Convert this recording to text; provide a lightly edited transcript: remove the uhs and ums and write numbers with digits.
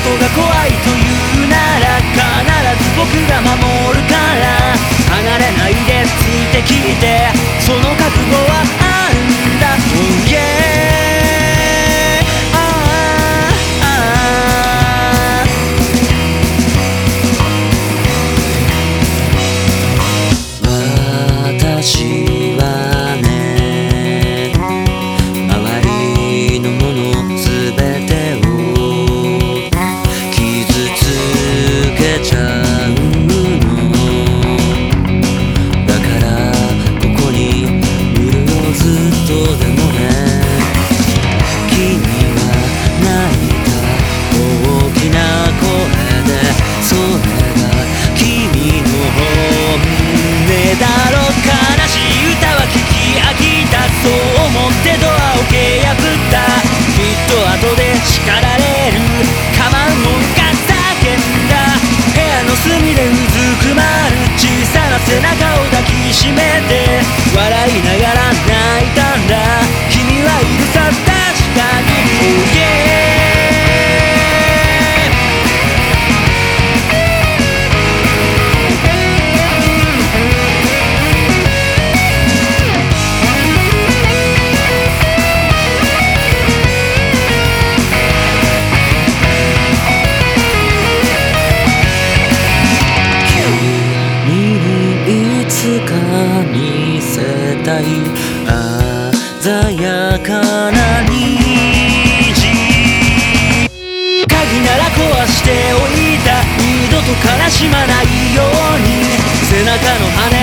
ことが怖いというなら必ず僕が守るから離れないでついてきてその覚悟はあるんだ Oh yeah私はね周りのものすべてを傷つけちゃうのだからここにいるよずっとでもね君は泣いた大きな声でそれが君の本音だろう悲しい歌は聞き飽きたそう思ってドアを蹴破ったきっと後で叱られる構うもんか叫んだ部屋の隅でうずくまる小さな背中を抱きしめて笑いながら泣いたんだ君はいるさ確かに Oh yeah見せたい鮮やかな虹鍵なら壊しておいた二度と悲しまないように背中の羽